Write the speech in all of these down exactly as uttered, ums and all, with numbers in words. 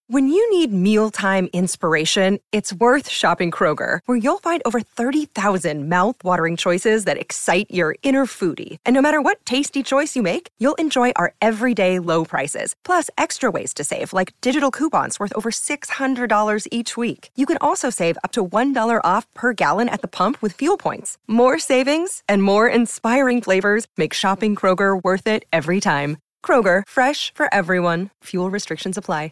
When you need mealtime inspiration, it's worth shopping Kroger, where you'll find over thirty thousand mouth-watering choices that excite your inner foodie. And no matter what tasty choice you make, you'll enjoy our everyday low prices, plus extra ways to save, like digital coupons worth over six hundred dollars each week. You can also save up to one dollar off per gallon at the pump with fuel points. More savings and more inspiring flavors make shopping Kroger worth it every time. Kroger, fresh for everyone. Fuel restrictions apply.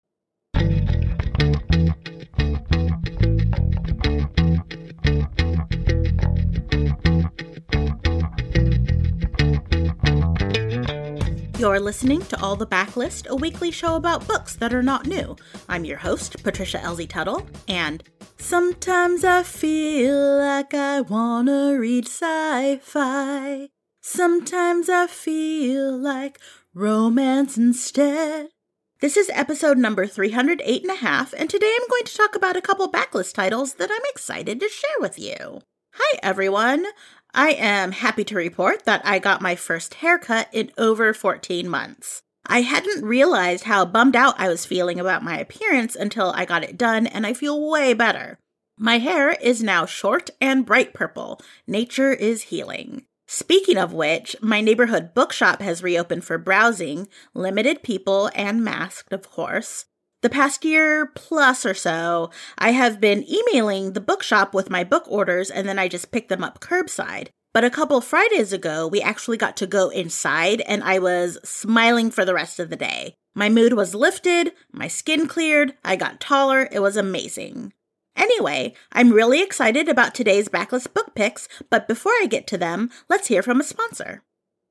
You're listening to All the Backlist, a weekly show about books that are not new. I'm your host, Patricia Elsie Tuttle, and sometimes I feel like I wanna read sci-fi. Sometimes I feel like romance instead. This is episode number three hundred eight and a half, and today I'm going to talk about a couple backlist titles that I'm excited to share with you. Hi, everyone. I am happy to report that I got my first haircut in over fourteen months. I hadn't realized how bummed out I was feeling about my appearance until I got it done, and I feel way better. My hair is now short and bright purple. Nature is healing. Speaking of which, my neighborhood bookshop has reopened for browsing, limited people and masked, of course. The past year plus or so, I have been emailing the bookshop with my book orders and then I just pick them up curbside. But a couple Fridays ago, we actually got to go inside and I was smiling for the rest of the day. My mood was lifted, my skin cleared, I got taller, it was amazing. Anyway, I'm really excited about today's backlist book picks, but before I get to them, let's hear from a sponsor.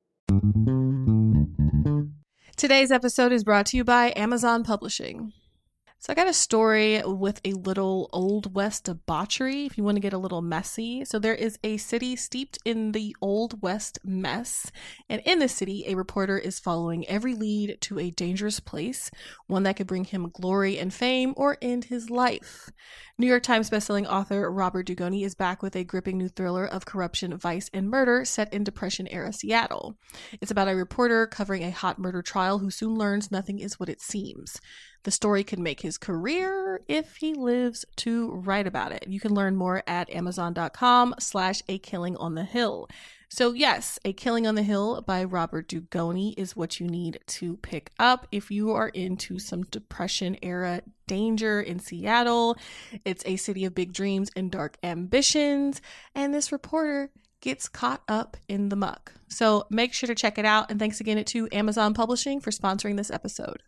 Today's episode is brought to you by Amazon Publishing. So I got a story with a little Old West debauchery, if you want to get a little messy. So there is a city steeped in the Old West mess, and in the city, a reporter is following every lead to a dangerous place, one that could bring him glory and fame or end his life. New York Times bestselling author Robert Dugoni is back with a gripping new thriller of corruption, vice, and murder set in Depression-era Seattle. It's about a reporter covering a hot murder trial who soon learns nothing is what it seems. The story could make his career if he lives to write about it. You can learn more at amazon.com slash a killing on the hill. So yes, A Killing on the Hill by Robert Dugoni is what you need to pick up if you are into some Depression-era danger in Seattle. It's a city of big dreams and dark ambitions, and this reporter gets caught up in the muck. So make sure to check it out, and thanks again to Amazon Publishing for sponsoring this episode.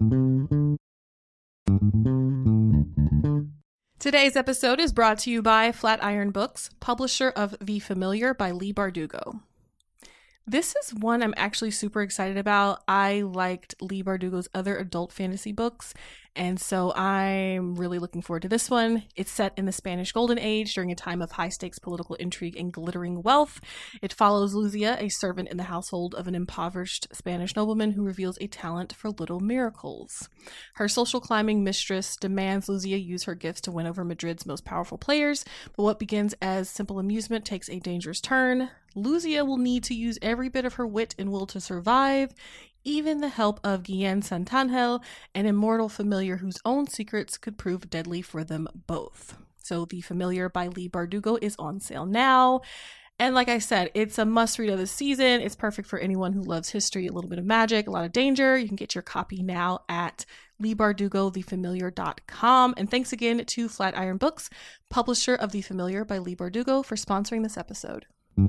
Today's episode is brought to you by Flatiron Books, publisher of The Familiar by Leigh Bardugo. This is one I'm actually super excited about. I liked Leigh Bardugo's other adult fantasy books, and so I'm really looking forward to this one. It's set in the Spanish Golden Age during a time of high-stakes political intrigue and glittering wealth. It follows Luzia, a servant in the household of an impoverished Spanish nobleman who reveals a talent for little miracles. Her social climbing mistress demands Luzia use her gifts to win over Madrid's most powerful players, but what begins as simple amusement takes a dangerous turn. Luzia will need to use every bit of her wit and will to survive, even the help of Guillen Santangel, an immortal familiar whose own secrets could prove deadly for them both. So The Familiar by Leigh Bardugo is on sale now. And like I said, it's a must-read of the season. It's perfect for anyone who loves history, a little bit of magic, a lot of danger. You can get your copy now at leigh bardugo the familiar dot com. And thanks again to Flatiron Books, publisher of The Familiar by Leigh Bardugo, for sponsoring this episode.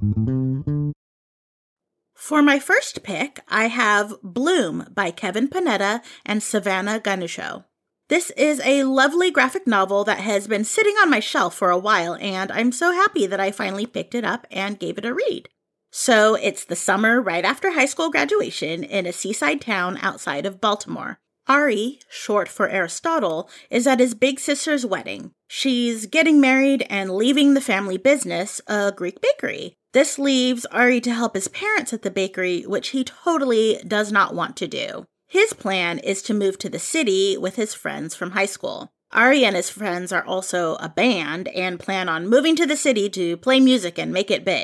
For my first pick, I have Bloom by Kevin Panetta and Savannah Ganucheau. This is a lovely graphic novel that has been sitting on my shelf for a while, and I'm so happy that I finally picked it up and gave it a read. So it's the summer right after high school graduation in a seaside town outside of Baltimore. Ari, short for Aristotle, is at his big sister's wedding. She's getting married and leaving the family business, a Greek bakery. This leaves Ari to help his parents at the bakery, which he totally does not want to do. His plan is to move to the city with his friends from high school. Ari and his friends are also a band and plan on moving to the city to play music and make it big.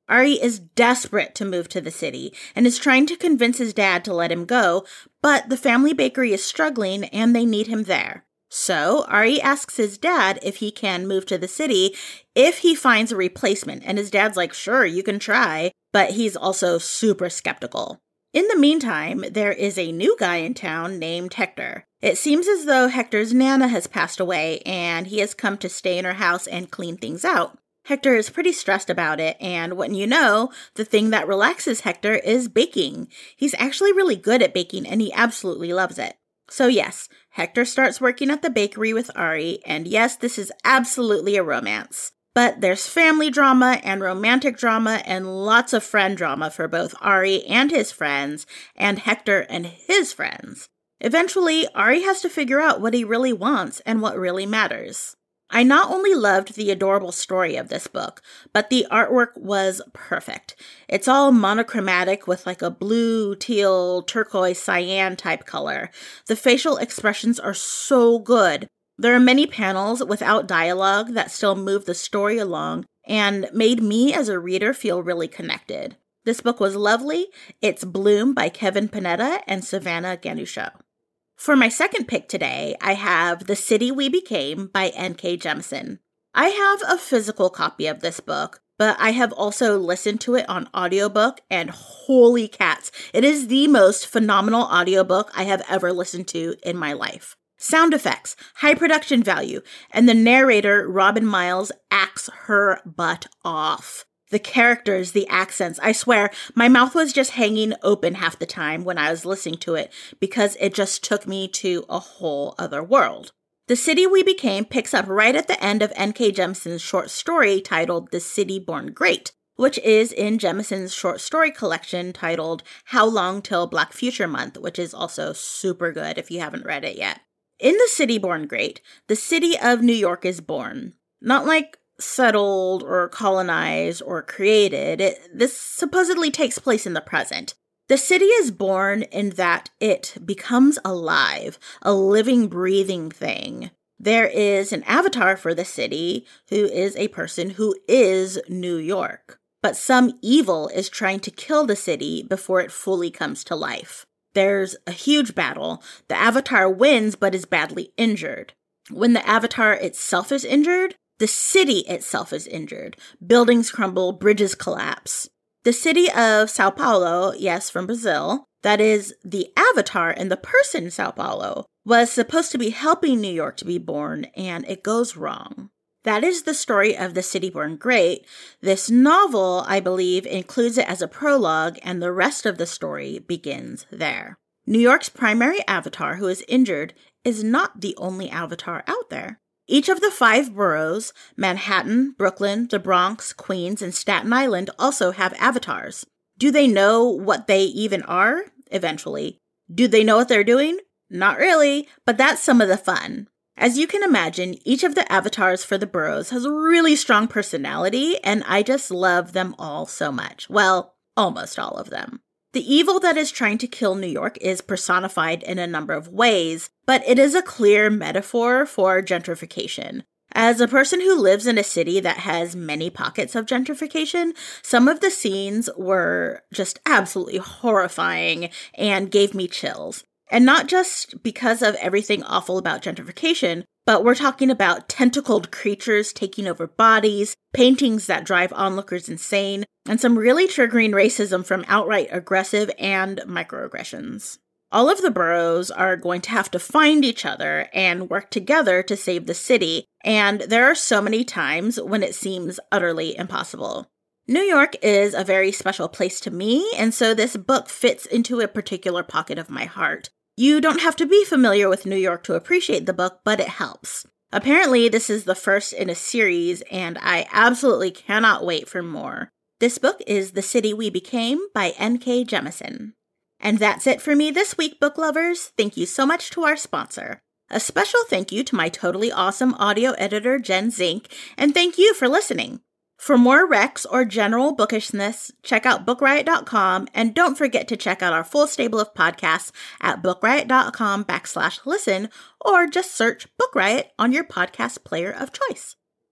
Ari is desperate to move to the city and is trying to convince his dad to let him go, but the family bakery is struggling and they need him there. So Ari asks his dad if he can move to the city if he finds a replacement, and his dad's like, sure, you can try, but he's also super skeptical. In the meantime, there is a new guy in town named Hector. It seems as though Hector's Nana has passed away and he has come to stay in her house and clean things out. Hector is pretty stressed about it, and wouldn't you know, the thing that relaxes Hector is baking. He's actually really good at baking and he absolutely loves it. So yes, Hector starts working at the bakery with Ari, and yes, this is absolutely a romance. But there's family drama and romantic drama and lots of friend drama for both Ari and his friends, and Hector and his friends. Eventually, Ari has to figure out what he really wants and what really matters. I not only loved the adorable story of this book, but the artwork was perfect. It's all monochromatic with like a blue, teal, turquoise, cyan type color. The facial expressions are so good. There are many panels without dialogue that still move the story along and made me as a reader feel really connected. This book was lovely. It's Bloom by Kevin Panetta and Savannah Ganucheau. For my second pick today, I have The City We Became by N K Jemisin. I have a physical copy of this book, but I have also listened to it on audiobook, and holy cats, it is the most phenomenal audiobook I have ever listened to in my life. Sound effects, high production value, and the narrator, Robin Miles, acts her butt off. The characters, the accents, I swear, my mouth was just hanging open half the time when I was listening to it because it just took me to a whole other world. The City We Became picks up right at the end of N K Jemisin's short story titled The City Born Great, which is in Jemisin's short story collection titled How Long Till Black Future Month, which is also super good if you haven't read it yet. In The City Born Great, the city of New York is born. Not like settled or colonized or created. It, this supposedly takes place in the present. The city is born in that it becomes alive, a living, breathing thing. There is an avatar for the city who is a person who is New York. But some evil is trying to kill the city before it fully comes to life. There's a huge battle. The avatar wins but is badly injured. When the avatar itself is injured, the city itself is injured. Buildings crumble, bridges collapse. The city of Sao Paulo, yes, from Brazil, that is the avatar and the person Sao Paulo, was supposed to be helping New York to be born, and it goes wrong. That is the story of The City Born Great. This novel, I believe, includes it as a prologue, and the rest of the story begins there. New York's primary avatar, who is injured, is not the only avatar out there. Each of the five boroughs, Manhattan, Brooklyn, the Bronx, Queens, and Staten Island, also have avatars. Do they know what they even are? Eventually. Do they know what they're doing? Not really, but that's some of the fun. As you can imagine, each of the avatars for the boroughs has a really strong personality, and I just love them all so much. Well, almost all of them. The evil that is trying to kill New York is personified in a number of ways, but it is a clear metaphor for gentrification. As a person who lives in a city that has many pockets of gentrification, some of the scenes were just absolutely horrifying and gave me chills. And not just because of everything awful about gentrification, but we're talking about tentacled creatures taking over bodies, paintings that drive onlookers insane, and some really triggering racism from outright aggressive and microaggressions. All of the boroughs are going to have to find each other and work together to save the city, and there are so many times when it seems utterly impossible. New York is a very special place to me, and so this book fits into a particular pocket of my heart. You don't have to be familiar with New York to appreciate the book, but it helps. Apparently, this is the first in a series, and I absolutely cannot wait for more. This book is The City We Became by N K Jemisin. And that's it for me this week, book lovers. Thank you so much to our sponsor. A special thank you to my totally awesome audio editor, Jen Zink, and thank you for listening. For more recs or general bookishness, check out book riot dot com, and don't forget to check out our full stable of podcasts at book riot dot com backslash listen, or just search Book Riot on your podcast player of choice.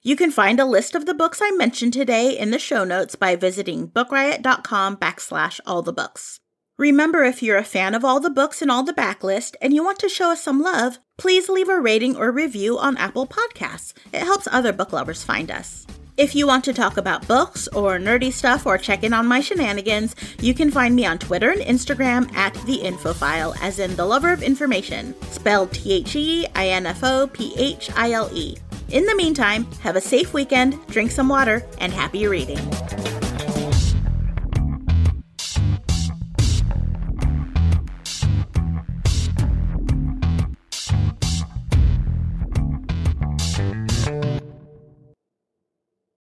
You can find a list of the books I mentioned today in the show notes by visiting bookriot.com backslash all the books. Remember, if you're a fan of all the books in all the backlist and you want to show us some love, please leave a rating or review on Apple Podcasts. It helps other book lovers find us. If you want to talk about books or nerdy stuff or check in on my shenanigans, you can find me on Twitter and Instagram at The Infophile, as in the lover of information, spelled T H E I N F O P H I L E. In the meantime, have a safe weekend, drink some water, and happy reading.